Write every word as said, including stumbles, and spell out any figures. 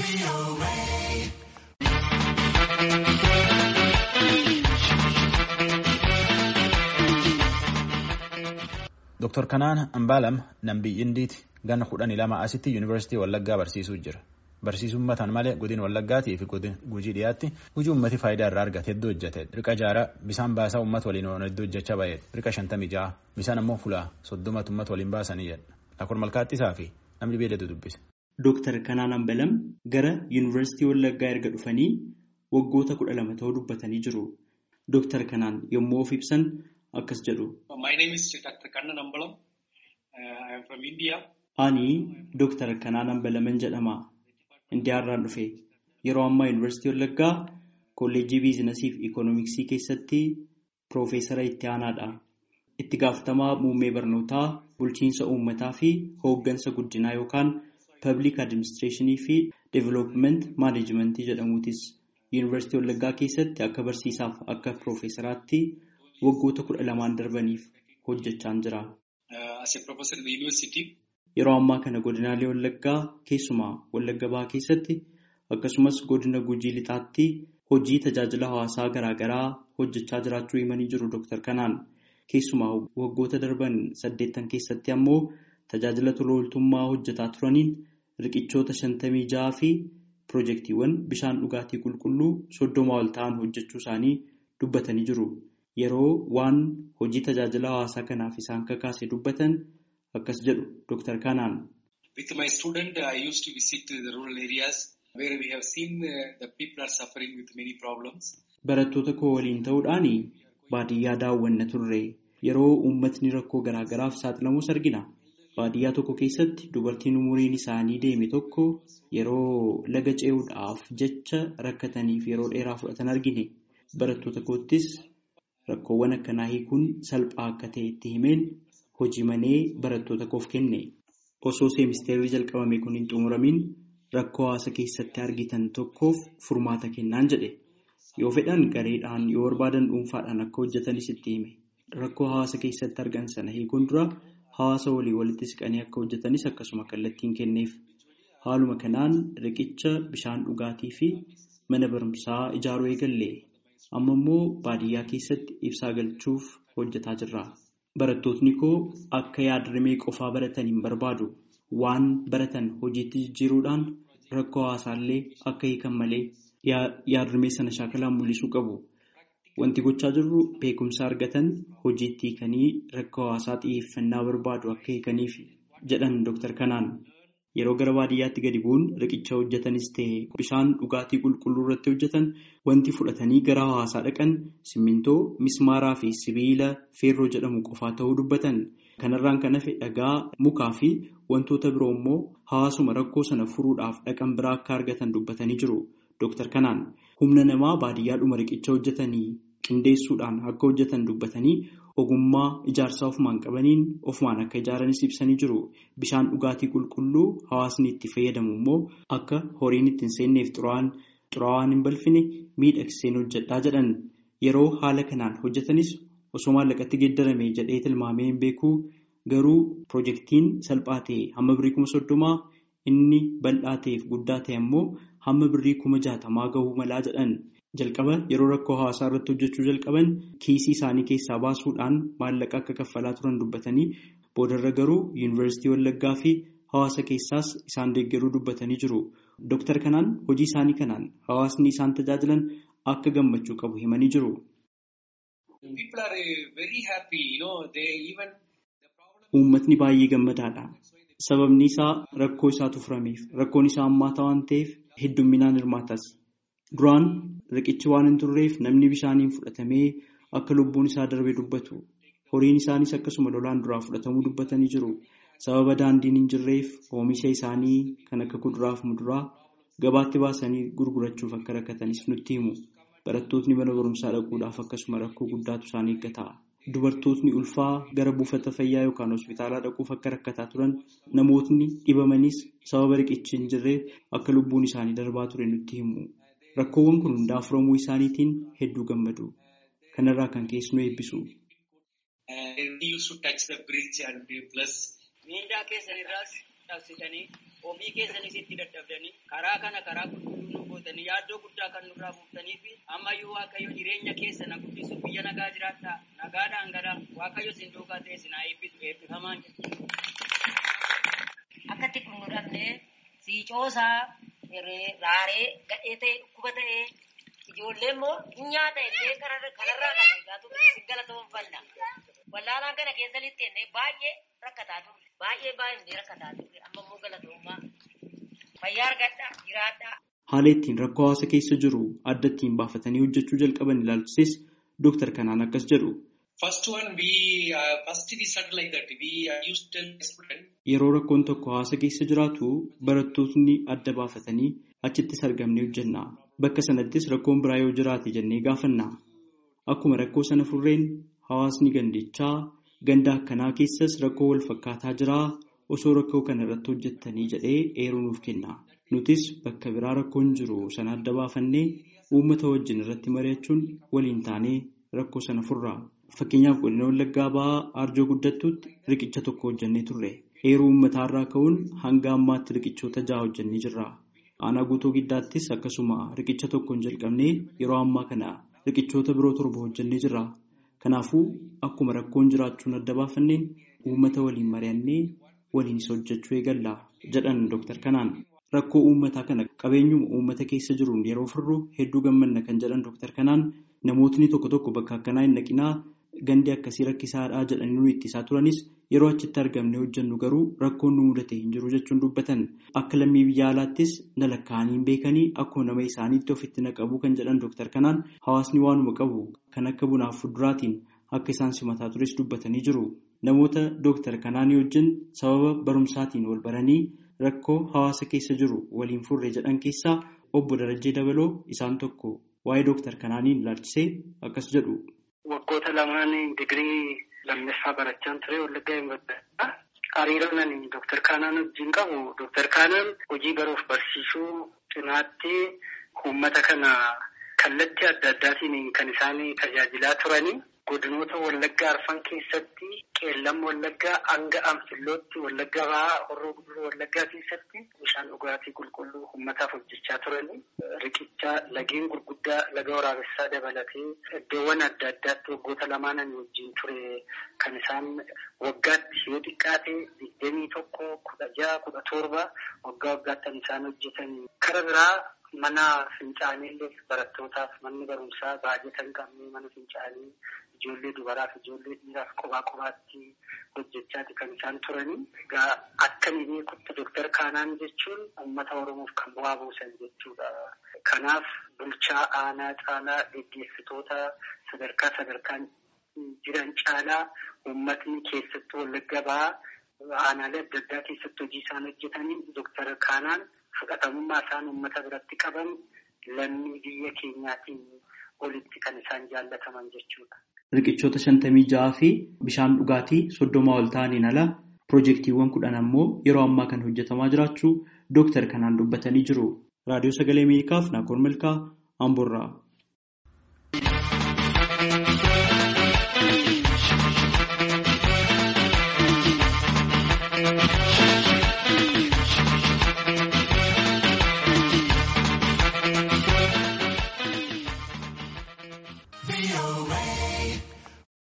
Doktor Kanaan Ambaalam nambii Indiiti ganna kudhanii lama asitti yuunivarsiitii Wallaggaa barsiisuu jira. Barsiisummataan malee godina Wallaggaatii fi godina Gujii dhiyaatti hojii uummati faayidaa irraa argate hedduu hojjete. Riqa jaaraa bisaan baasaa uummata waliin oolu hedduu hojjechaa bahe. Riqa shantamii ja'a bisaan ammoo fulaa soddomatu uummata waliin baasanii jedha. Akkuma malkaattisaa fi namni beelatu dubbise. Doktor Kanaan Ambaalam gara yuunivarsiitii Wallaggaa erga dhufanii waggoota kudha lama ta'uu dubbatanii jiru. Doktor Kanaan yommuu of ibsan akkas jedhu. My name is Doctor Kanaan Ambaalam. Uh, I am from India. Ani Doktor Kanaan Ambaalaman jedhama. Indiyaarraan dhufe. Yeroo ammaa yuunivarsiitii Wallaggaa kolleejjii biizinasii fi ikoonomiksii keessatti piroofeesara itti aanaadha. Itti gaafatamaa muummee barnootaa, bulchiinsa uummataa fi hooggansa guddinaa yookaan public administrationii fi development managementii jedhamuutis yuunivarsiitii Wallaggaa keessatti akka barsiisaaf akka piroofeesaraatti waggoota kudha lamaan darbaniif hojjechaa jira. As a professor in the university. Yeroo ammaa kana godinaalee Wallaggaa keessumaa Wallagga Bahaa keessatti akkasumas godina Gujii Lixaatti hojii tajaajila hawaasaa garaagaraa hojjechaa jiraachuu himanii jiru Doktor Kanaan. Keessumaa waggoota darban saddeettan keessatti ammoo tajaajila tola ooltummaa hojjetaa turaniin riqichoota shantamii ja'a fi piroojeektiiwwan bishaan dhugaatii qulqulluu soddoma ol ta'an hojjechuu isaanii dubbatanii jiru. Yeroo waan hojii tajaajila hawaasaa kanaaf isaan kakaase dubbatan akkas jedhu Doktor Kanaan. With my student, I used to visit the rural areas where we have seen uh, the people are suffering with many problems. Barattoota koo waliin ta'uudhaan baadiyyaa daawwanna turre. Yeroo uummatni rakkoo garaagaraaf saaxilamus argina. Baadiyyaa tokko keessatti dubartiin umuriin isaanii deeme tokko yeroo laga ce'uudhaaf jecha rakkataniif yeroo dheeraa fudhatan argine. Barattoota koottis rakkoowwan akkanaa hiikuun salphaa akka ta'e itti himeen hojii manee barattoota koof kenne. Osoo seemisteerri jalqabame kun hin xumuramin rakkoo hawaasa keessatti argitan tokkoof furmaata kennaan jedhe. Yoo fedhan gareedhaan yoo barbaadan dhuunfaadhaan akka hojjetanis itti hime. Rakkoo hawaasa keessatti argan sana hiikuun dura hawaasa walii walitti siqanii akka hojjetanis akkasuma kallattiin kenneef. Haaluma kanaan riqicha bishaan dhugaatii fi mana barumsaa ijaaruu eegalle. Amma immoo baadiyyaa keessatti ibsaa galchuuf hojjetaa jirra. Barattootni koo akka yaadrimee qofaa baratan hin barbaadu. Waan baratan hojiitti jijjiiruudhaan rakkoo hawaasaallee akka hiikan malee yaadrimee sana shaakalaan mul'isuu qabu. Wanti gochaa jirru beekumsa argatan hojiitti hiikanii rakkoo hawaasaa xiyyeeffannaa barbaadu akka hiikaniif jedhan Doktor Kanaan. Yeroo gara baadiyyaatti gadi bu'uun riqicha hojjetanis ta'e bishaan dhugaatii qulqulluu irratti hojjetan wanti fudhatanii gara hawaasaa dhaqan simmintoo, mismaaraa fi sibiila feerroo jedhamu qofaa ta'uu dubbatan. Kanarraan kan hafe dhagaa, mukaa fi wantoota biroo immoo hawaasuma rakkoo sana furuudhaaf dhaqan biraa akka argatan dubbatanii jiru. Doktor Kanaan humna namaa baadiyyaadhuma riqicha hojjetanii qindeessuudhaan akka hojjetan dubbatanii ogummaa ijaarsaa ofumaan qabaniin ofumaan akka ijaaranis ibsanii jiru. Bishaan dhugaatii qulqulluu hawaasni itti fayyadamu immoo akka horiin ittiin seenneef xuraawaan hin balfine miidhagseen hojjedhaa jedhan. Yeroo haala kanaan hojjetanis osoo maallaqatti geeddarame jedhee tilmaamee hin beeku. Garuu piroojeektiin salphaa ta'e hamma birrii kuma soddomaa inni bal'aa ta'eef guddaa ta'e immoo hamma birrii kuma jaatamaa gahuu malaa jedhan. Jalqaba yeroo rakkoo hawaasaa irratti hojjechuu jalqaban kiisii isaanii keessaa baasuudhaan maallaqa akka kaffalaa turan dubbatanii boodarra garuu yuunivarsiitii Wallaggaa fi hawaasa keessaas isaan deeggaruu dubbatanii jiru. Doktor Kanaan hojii isaanii kanaan hawaasni isaan tajaajilan akka gammachuu qabu himanii jiru. Uummatni baay'ee gammadaadha. Sababni isaa rakkoo isaatu furameef rakkoon isaa ammaata waan ta'eef heddumminaan hirmaatas. Duraan riqichi waan hin turreef namni bishaaniin fudhatamee akka lubbuun isaa darbe dubbatu. Horiin isaanis akkasuma lolaan duraa fudhatamuu dubbatanii jiru. Sababa daandiin hin jirreef oomisha isaanii kan akka kuduraaf muduraa gabaatti baasanii gurgurachuuf akka rakkatanis nutti himu. Barattootni mana barumsaa dhaquudhaaf akkasuma rakkoo guddaatu isaan eeggata. Dubartootni ulfaa gara buufata fayyaa yookaan hospitaalaa dhaquuf akka rakkataa turan namootni dhibamanis sababa riqichi hin jirreef akka lubbuun isaanii darbaa ture nutti himu. Rakkoowwan kun hundaa furamuu isaaniitiin hedduu gammadu. Kanarraa kan keessu nu eebbisu. dhabsitanii ofii keessanis itti dadhabdanii karaa kana karaa qulqulluu nu gootanii yaaddoo guddaa kan nurraa buuftanii fi ammayyuu Waaqayyo jireenya keessa na guddisuuf biyya nagaa jiraattaa nagaadhaan gara Waaqayyo isin duukaa ta'e isin haa eebbisu eebbifamaan jedhu. Akkatti kun nu dhabnee siicoosaa raaree gadhee ta'e dhukkuba ta'e ijoollee immoo nyaata illee kanarraa kan eegaatu siggala ta'uun falla. Wallaalaa kana keessa littee baay'ee rakkataa turre. Baay'ee baay'ee rakkataa turre. Amma immoo galatoomaa fayyaa argadhaa jiraadhaa. Haala ittiin rakkoo hawaasa keessa jiru adda ittiin baafatanii hojjechuu jalqaban ilaalchises Dooktar Kanaan akkas jedhu. First one, we uh, first we started like that. We uh, used to student. Yeroo rakkoon tokko hawaasa keessa jiraatu barattoonni adda baafatanii achittis argamnee hojjenna. Bakka sanattis rakkoon biraa yoo jiraate jennee gaafanna. Akkuma rakkoo sana furreen hawaasni gandichaa ganda akkanaa keessas rakkoo wal fakkaataa jira. Osoo rakkoo kana irratti hojjettanii jedhee eeruu nuuf kenna. Nutis bakka biraa rakkoon jiru sana adda baafannee uummata wajjin irratti mari'achuun waliin taanee rakkoo sana furra. Fakkeenyaaf godina Wallaggaa ba'aa Arjoo Guddattuutti riqicha tokko hojjennee turre. Eeruu uummataarraa ka'uun hanga ammaatti riqichoota jaha hojjennee jirra. Aanaa Guutuu Giddaattis akkasuma riqicha tokkoon jalqabnee yeroo ammaa kana riqichoota biroo torba hojjennee jirra. Kanaafuu akkuma rakkoon jiraachuun adda baafanneen uummata waliin mari'annee waliinis hojjechuu eegalla jedhan Dooktar Kanaan. Rakkoo uummataa kana qabeenyuma uummata keessa jiruun yeroo furru hedduu gammanna kan jedhan Dooktar Kanaan namootni tokko tokko bakka akkanaa hin dhaqinaa gandi akkasii rakkisaadhaa jedhanii nu ittisaa turanis yeroo achitti argamne hojjennu garuu rakkoon nu mudate hin jiru jechuun dubbatan. Akka lammii biyya alaattis na lakkaa'anii hin beekanii akkuma nama isaaniitti ofitti na qabu kan jedhan Dooktar Kanaan hawaasni waanuma qabu kan akka bunaaf fuduraatiin akka isaan simataa tures dubbatanii jiru. Namoota Dooktar Kanaanii wajjin sababa barumsaatiin wal baranii rakkoo hawaasa keessa jiru waliin furre jedhan keessaa obbo Darajjee Dabaloo isaan tokko. Waa'ee Dooktar Kanaaniin ilaalchisee akkas jedhu. Waggoota lamaan digirii lammaffaa barachaan ture Wallaggaa Yuunivarsiitii. Hariiroon ani Dooktar Kanaan wajjin qabu Dooktar Kanaan hojii baruuf barsiisuu cinaatti uummata kana kallattii adda addaatiin kan isaan tajaajilaa turanii. Godinoota Wallaggaa Arfan keessatti qeellam Wallaggaa hanga Anfillootti Wallaggaa ba'aa Horroo Guduruu Wallaggaa keessatti bishaan dhugaatii qulqulluu uummataaf hojjechaa turanii riqicha lageen gurguddaa laga waraabessaa dabalatee iddoowwan adda addaatti waggoota lamaan ani wajjin ture kan isaan waggaatti yoo xiqqaate digdamii tokko kudha jaha kudha torba waggaa waggaatti isaan hojjetan. Kara biraa mana fincaanii barattootaaf manni barumsaa baay'ee kan qabne mana fincaanii ijoollee dubaraaf ijoollee dhiiraaf kophaa kophaatti hojjechaati kan isaan turanii. Egaa akka ni beekutti Dooktar Kanaan jechuun uummata Oromoof kan bu'aa buusan jechuudha. Kanaaf bulchaa aanaa caalaa gaggeessitoota sadarkaa sadarkaan jiran caalaa uummatni keessattuu Wallaggaa ba'aa aanaalee adda addaa keessatti hojii isaan hojjetanii Dooktar Kanaan fudhatamummaa isaan uummata biratti qaban lammii biyya keenyaatiin olitti kan isaan jaallataman jechuudha. Riqichoota shantamii jaha fi bishaan dhugaatii soddomaa ol ta'aniin ala piroojeektiiwwan kudhan ammoo yeroo ammaa kan hojjetamaa jiraachuu Dooktar Kanaan dubbatanii jiru. Raadiyoo Sagalee Ameerikaaf Naakoor Milkaa Amboorraa.